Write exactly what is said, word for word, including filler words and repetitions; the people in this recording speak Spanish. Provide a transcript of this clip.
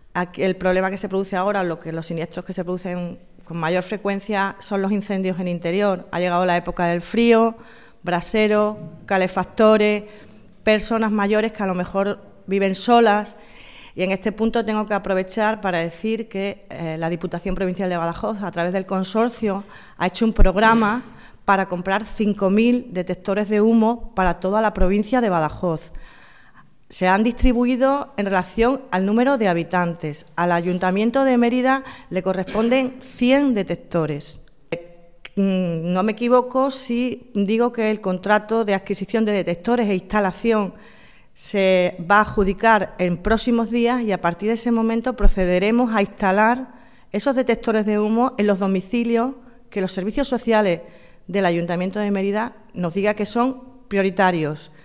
Aquí el problema que se produce ahora, lo que los siniestros que se producen con mayor frecuencia son los incendios en interior. Ha llegado la época del frío, braseros, calefactores, personas mayores que a lo mejor viven solas. Y en este punto tengo que aprovechar para decir que eh, la Diputación Provincial de Badajoz, a través del consorcio, ha hecho un programa para comprar cinco mil detectores de humo para toda la provincia de Badajoz. Se han distribuido en relación al número de habitantes. Al Ayuntamiento de Mérida le corresponden cien detectores. No me equivoco si digo que el contrato de adquisición de detectores e instalación se va a adjudicar en próximos días y a partir de ese momento procederemos a instalar esos detectores de humo en los domicilios que los servicios sociales del Ayuntamiento de Mérida nos diga que son prioritarios.